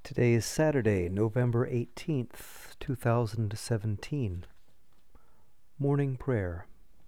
Today is Saturday, November 18th, 2017. Morning Prayer.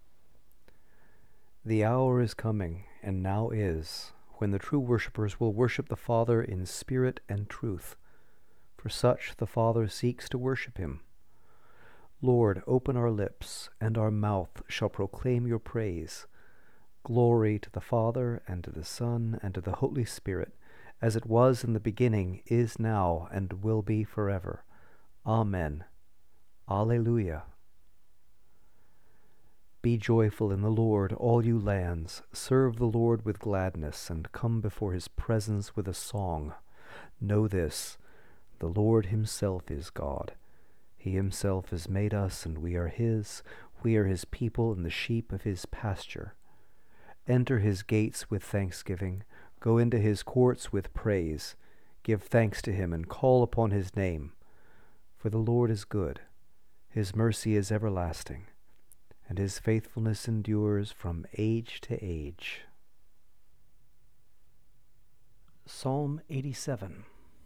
The hour is coming, and now is, when the true worshippers will worship the Father in spirit and truth. For such the Father seeks to worship him. Lord, open our lips, and our mouth shall proclaim your praise. Glory to the Father, and to the Son, and to the Holy Spirit, as it was in the beginning, is now, and will be forever. Amen. Alleluia. Be joyful in the Lord, all you lands. Serve the Lord with gladness, and come before his presence with a song. Know this, the Lord himself is God. He himself has made us, and we are his. We are his people and the sheep of his pasture. Enter his gates with thanksgiving. Go into his courts with praise. Give thanks to him and call upon his name. For the Lord is good. His mercy is everlasting, and his faithfulness endures from age to age. Psalm 87.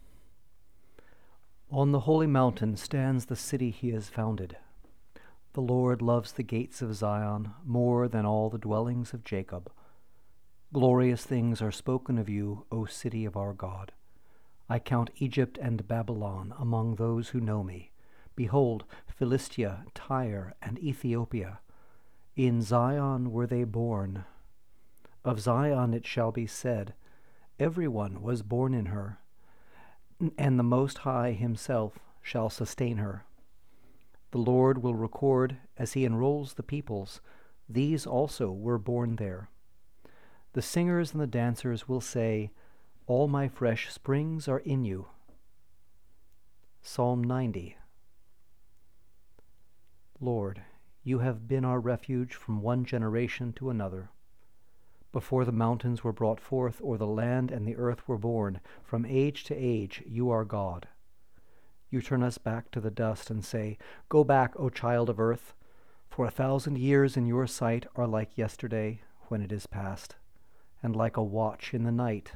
On the holy mountain stands the city he has founded. The Lord loves the gates of Zion more than all the dwellings of Jacob. Glorious things are spoken of you, O city of our God. I count Egypt and Babylon among those who know me. Behold, Philistia, Tyre, and Ethiopia. In Zion were they born. Of Zion it shall be said, everyone was born in her, and the Most High himself shall sustain her. The Lord will record as he enrolls the peoples. These also were born there. The singers and the dancers will say, all my fresh springs are in you. Psalm 90. Lord, you have been our refuge from one generation to another. Before the mountains were brought forth, or the land and the earth were born, from age to age you are God. You turn us back to the dust and say, go back, O child of earth, for 1,000 years in your sight are like yesterday when it is past, and like a watch in the night.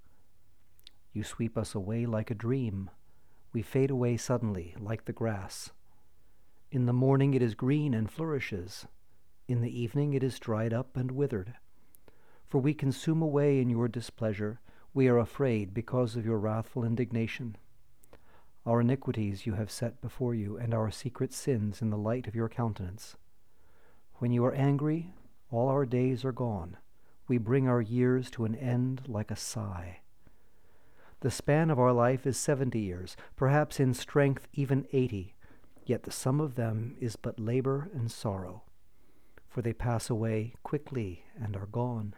You sweep us away like a dream. We fade away suddenly like the grass. In the morning it is green and flourishes. In the evening it is dried up and withered. For we consume away in your displeasure. We are afraid because of your wrathful indignation. Our iniquities you have set before you, and our secret sins in the light of your countenance. When you are angry, all our days are gone. We bring our years to an end like a sigh. The span of our life is 70 years, perhaps in strength even 80, yet the sum of them is but labor and sorrow, for they pass away quickly and are gone.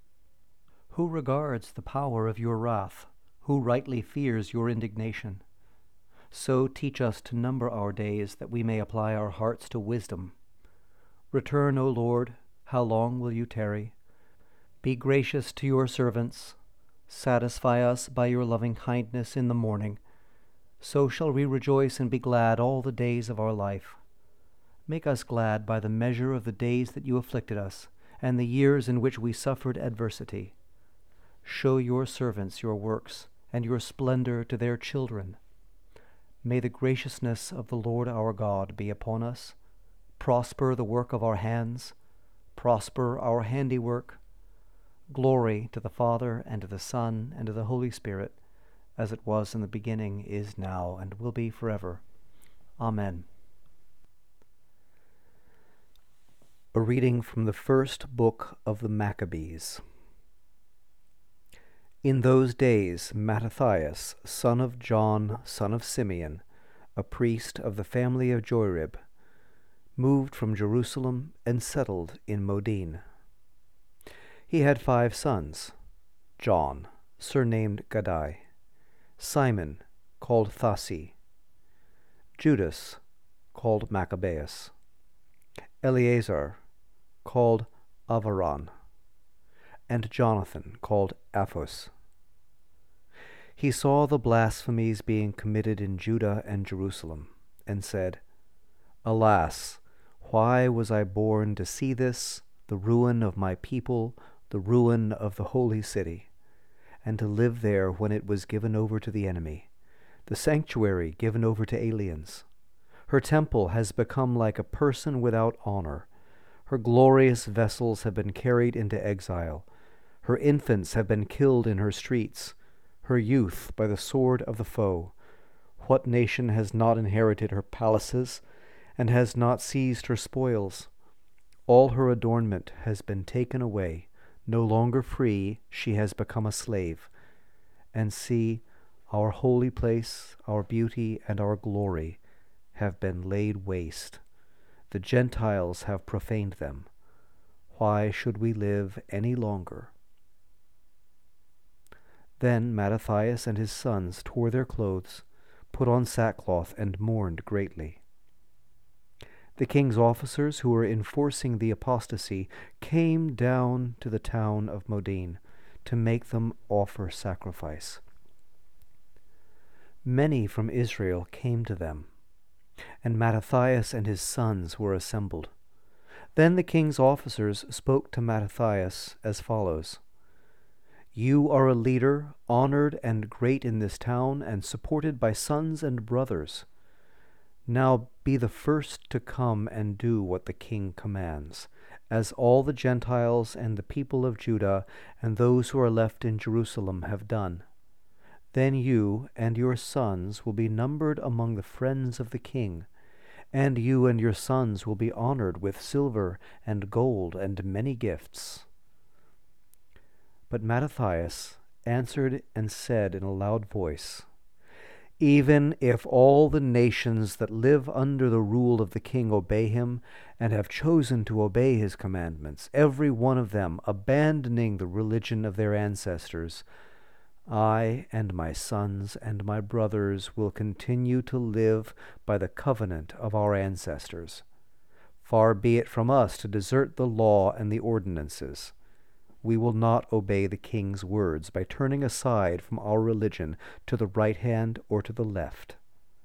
Who regards the power of your wrath? Who rightly fears your indignation? So teach us to number our days, that we may apply our hearts to wisdom. Return, O Lord, how long will you tarry? Be gracious to your servants. Satisfy us by your loving kindness in the morning. So shall we rejoice and be glad all the days of our life. Make us glad by the measure of the days that you afflicted us, and the years in which we suffered adversity. Show your servants your works, and your splendor to their children. May the graciousness of the Lord our God be upon us. Prosper the work of our hands. Prosper our handiwork. Glory to the Father, and to the Son, and to the Holy Spirit, as it was in the beginning, is now, and will be forever. Amen. A reading from the first book of the Maccabees. In those days Mattathias, son of John, son of Simeon, a priest of the family of Joarib, moved from Jerusalem and settled in Modin. He had 5 sons: John, surnamed Gaddai; Simon, called Thasi; Judas, called Maccabeus; Eleazar, called Avaran; and Jonathan, called Aphos. He saw the blasphemies being committed in Judah and Jerusalem, and said, Alas, why was I born to see this, the ruin of my people, the ruin of the holy city, and to live there when it was given over to the enemy, the sanctuary given over to aliens. Her temple has become like a person without honor. Her glorious vessels have been carried into exile. Her infants have been killed in her streets, her youth by the sword of the foe. What nation has not inherited her palaces, and has not seized her spoils? All her adornment has been taken away. No longer free, she has become a slave. And see, our holy place, our beauty, and our glory have been laid waste. The Gentiles have profaned them. Why should we live any longer? Then Mattathias and his sons tore their clothes, put on sackcloth, and mourned greatly. The king's officers who were enforcing the apostasy came down to the town of Modin to make them offer sacrifice. Many from Israel came to them, and Mattathias and his sons were assembled. Then the king's officers spoke to Mattathias as follows: You are a leader, honored and great in this town, and supported by sons and brothers. Now be the first to come and do what the king commands, as all the Gentiles and the people of Judah and those who are left in Jerusalem have done. Then you and your sons will be numbered among the friends of the king, and you and your sons will be honored with silver and gold and many gifts. But Mattathias answered and said in a loud voice, Even if all the nations that live under the rule of the king obey him, and have chosen to obey his commandments, every one of them abandoning the religion of their ancestors, I and my sons and my brothers will continue to live by the covenant of our ancestors. Far be it from us to desert the law and the ordinances. We will not obey the king's words by turning aside from our religion to the right hand or to the left.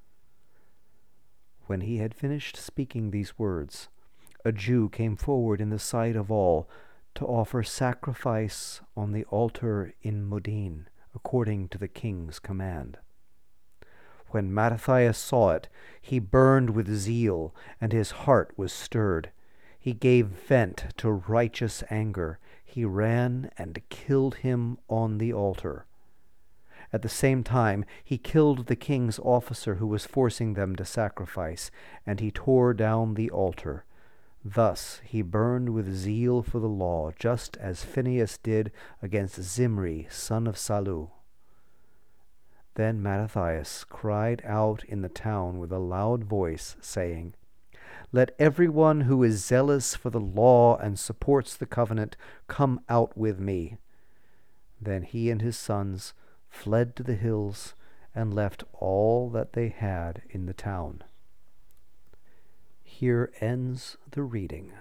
When he had finished speaking these words, a Jew came forward in the sight of all to offer sacrifice on the altar in Modin, according to the king's command. When Mattathias saw it, he burned with zeal, and his heart was stirred. He gave vent to righteous anger. He ran and killed him on the altar. At the same time, he killed the king's officer who was forcing them to sacrifice, and he tore down the altar. Thus he burned with zeal for the law, just as Phinehas did against Zimri, son of Salu. Then Mattathias cried out in the town with a loud voice, saying, Let everyone who is zealous for the law and supports the covenant come out with me. Then he and his sons fled to the hills and left all that they had in the town. Here ends the reading.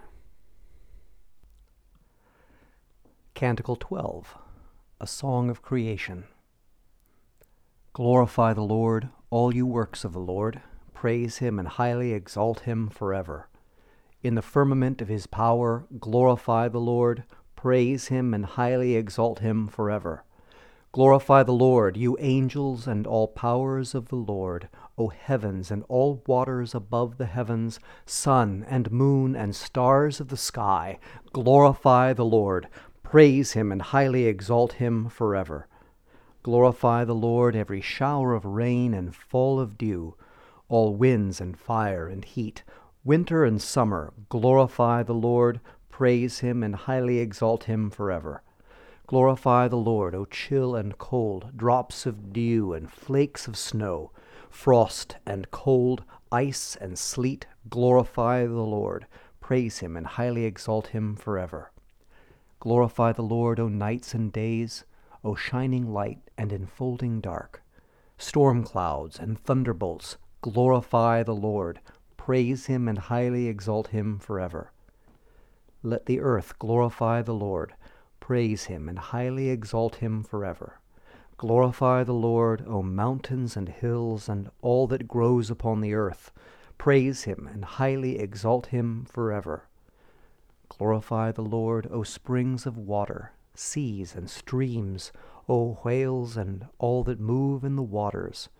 Canticle 12, a Song of Creation. Glorify the Lord, all you works of the Lord. Praise him and highly exalt him forever. In the firmament of his power, glorify the Lord. Praise him and highly exalt him forever. Glorify the Lord, you angels and all powers of the Lord, O heavens and all waters above the heavens, sun and moon and stars of the sky. Glorify the Lord. Praise him and highly exalt him forever. Glorify the Lord, every shower of rain and fall of dew, all winds and fire and heat, winter and summer. Glorify the Lord. Praise him and highly exalt him forever. Glorify the Lord, O chill and cold, drops of dew and flakes of snow, frost and cold, ice and sleet. Glorify the Lord. Praise him and highly exalt him forever. Glorify the Lord, O nights and days, O shining light and enfolding dark. Storm clouds and thunderbolts. Glorify the Lord. Praise him and highly exalt him forever. Let the earth glorify the Lord. Praise him and highly exalt him forever. Glorify the Lord, O mountains and hills, and all that grows upon the earth. Praise him and highly exalt him forever. Glorify the Lord, O springs of water, seas and streams, O whales and all that move in the waters.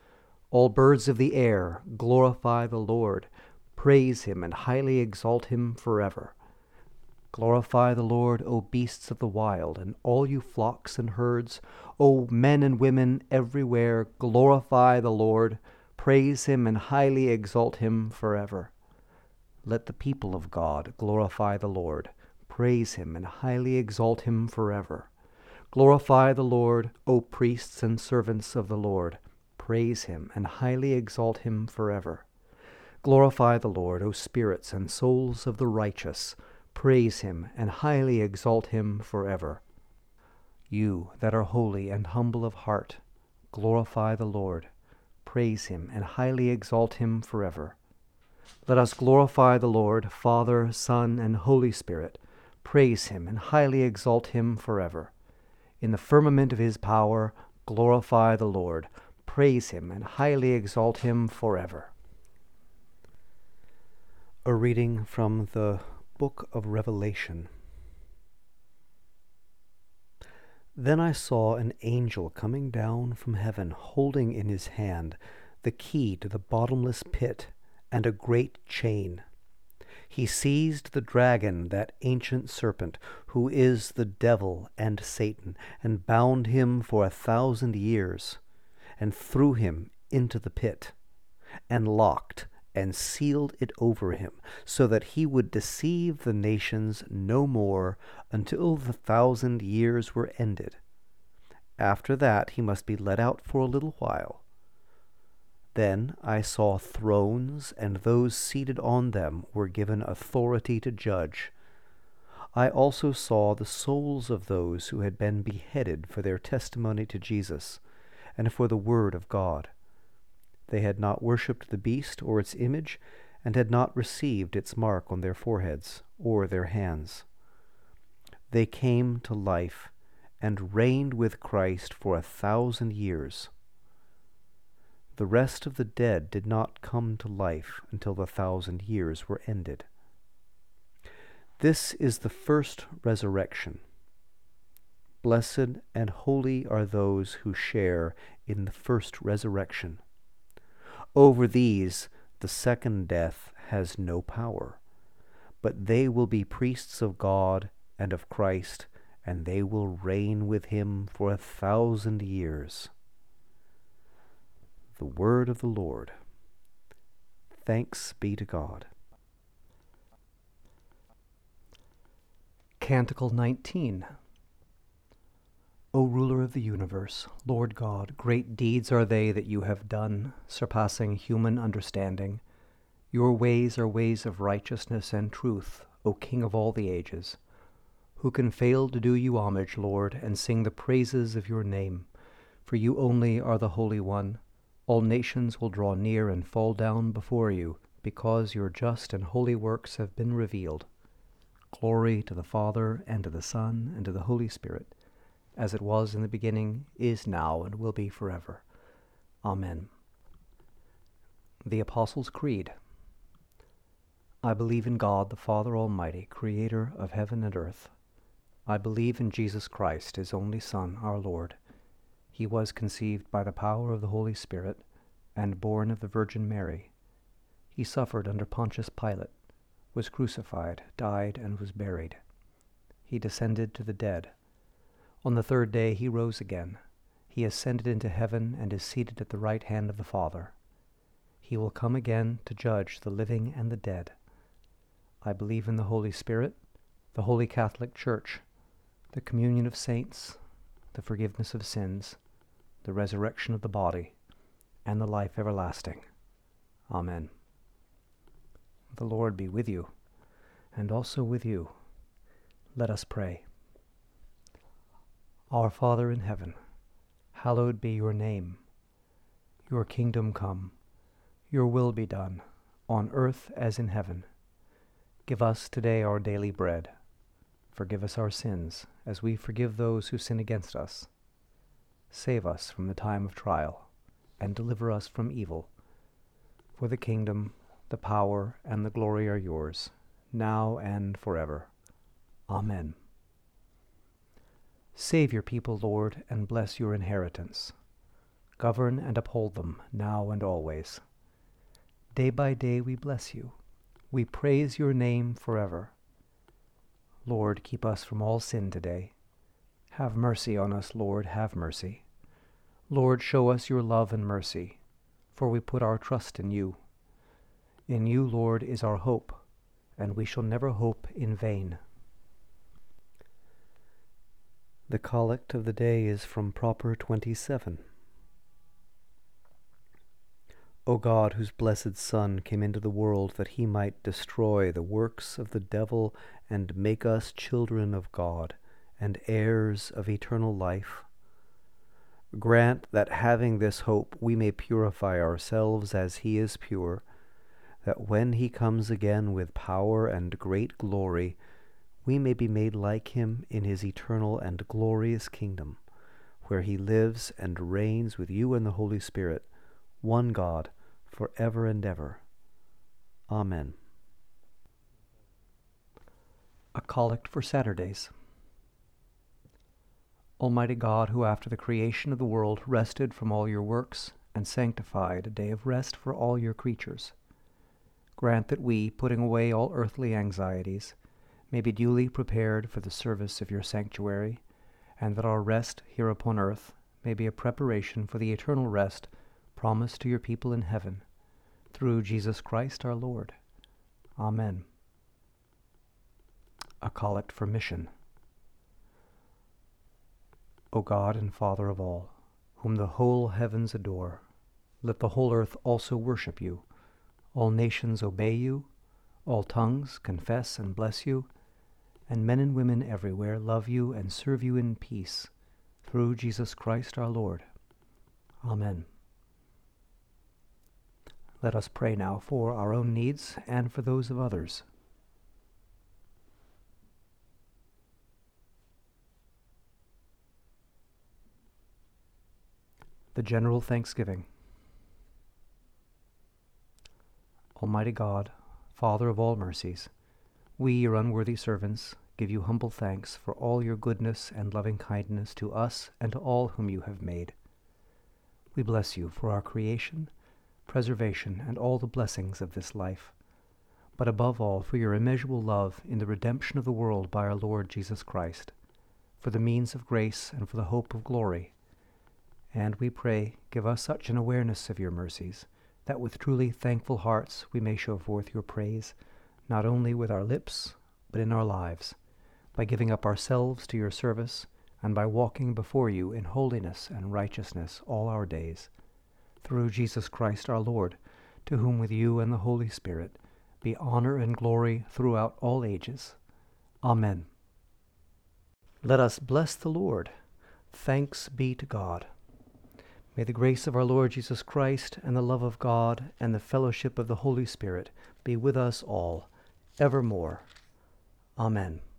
All birds of the air, glorify the Lord. Praise him and highly exalt him forever. Glorify the Lord, O beasts of the wild, and all you flocks and herds, O men and women everywhere, glorify the Lord. Praise him and highly exalt him forever. Let the people of God glorify the Lord. Praise him and highly exalt him forever. Glorify the Lord, O priests and servants of the Lord. Praise him and highly exalt him forever. Glorify the Lord, O spirits and souls of the righteous. Praise him and highly exalt him forever. You that are holy and humble of heart, glorify the Lord. Praise him and highly exalt him forever. Let us glorify the Lord, Father, Son, and Holy Spirit. Praise him and highly exalt him forever. In the firmament of his power, glorify the Lord. Praise him and highly exalt him forever. A reading from the Book of Revelation. Then I saw an angel coming down from heaven, holding in his hand the key to the bottomless pit and a great chain. He seized the dragon, that ancient serpent, who is the devil and Satan, and bound him for 1,000 years, and threw him into the pit, and locked and sealed it over him, so that he would deceive the nations no more until the 1,000 years were ended. After that he must be let out for a little while. Then I saw thrones, and those seated on them were given authority to judge. I also saw the souls of those who had been beheaded for their testimony to Jesus, and for the word of God. They had not worshipped the beast or its image, and had not received its mark on their foreheads or their hands. They came to life, and reigned with Christ for 1,000 years. The rest of the dead did not come to life until the 1,000 years were ended. This is the first resurrection. Blessed and holy are those who share in the first resurrection. Over these the second death has no power, but they will be priests of God and of Christ, and they will reign with him for 1,000 years. The word of the Lord. Thanks be to God. Canticle 19. O ruler of the universe, Lord God, great deeds are they that you have done, surpassing human understanding. Your ways are ways of righteousness and truth, O King of all the ages. Who can fail to do you homage, Lord, and sing the praises of your name? For you only are the Holy One. All nations will draw near and fall down before you, because your just and holy works have been revealed. Glory to the Father, and to the Son, and to the Holy Spirit, as it was in the beginning, is now, and will be forever. Amen. The Apostles' Creed. I believe in God, the Father Almighty, creator of heaven and earth. I believe in Jesus Christ, his only Son, our Lord. He was conceived by the power of the Holy Spirit, and born of the Virgin Mary. He suffered under Pontius Pilate, was crucified, died, and was buried. He descended to the dead. On the third day he rose again. He ascended into heaven and is seated at the right hand of the Father. He will come again to judge the living and the dead. I believe in the Holy Spirit, the Holy Catholic Church, the communion of saints, the forgiveness of sins, the resurrection of the body, and the life everlasting. Amen. The Lord be with you, and also with you. Let us pray. Our Father in heaven, hallowed be your name. Your kingdom come, your will be done, on earth as in heaven. Give us today our daily bread. Forgive us our sins, as we forgive those who sin against us. Save us from the time of trial, and deliver us from evil. For the kingdom, the power, and the glory are yours, now and forever. Amen. Save your people, Lord, and bless your inheritance. Govern and uphold them, now and always. Day by day we bless you. We praise your name forever. Lord, keep us from all sin today. Have mercy on us, Lord, have mercy. Lord, show us your love and mercy, for we put our trust in you. In you, Lord, is our hope, and we shall never hope in vain. The collect of the day is from Proper 27. O God, whose blessed Son came into the world that he might destroy the works of the devil and make us children of God and heirs of eternal life, grant that having this hope we may purify ourselves as he is pure, that when he comes again with power and great glory, we may be made like him in his eternal and glorious kingdom, where he lives and reigns with you and the Holy Spirit, one God, for ever and ever. Amen. A Collect for Saturdays. Almighty God, who after the creation of the world rested from all your works and sanctified a day of rest for all your creatures, grant that we, putting away all earthly anxieties, may be duly prepared for the service of your sanctuary, and that our rest here upon earth may be a preparation for the eternal rest promised to your people in heaven, through Jesus Christ our Lord. Amen. A Collect for Mission. O God and Father of all, whom the whole heavens adore, let the whole earth also worship you, all nations obey you, all tongues confess and bless you, and men and women everywhere love you and serve you in peace, through Jesus Christ our Lord. Amen. Let us pray now for our own needs and for those of others. The General Thanksgiving. Almighty God, Father of all mercies, we, your unworthy servants, give you humble thanks for all your goodness and loving kindness to us and to all whom you have made. We bless you for our creation, preservation, and all the blessings of this life, but above all for your immeasurable love in the redemption of the world by our Lord Jesus Christ, for the means of grace and for the hope of glory. And we pray, give us such an awareness of your mercies, that with truly thankful hearts we may show forth your praise, not only with our lips, but in our lives, by giving up ourselves to your service, and by walking before you in holiness and righteousness all our days. Through Jesus Christ our Lord, to whom with you and the Holy Spirit be honor and glory throughout all ages. Amen. Let us bless the Lord. Thanks be to God. May the grace of our Lord Jesus Christ and the love of God and the fellowship of the Holy Spirit be with us all, evermore. Amen.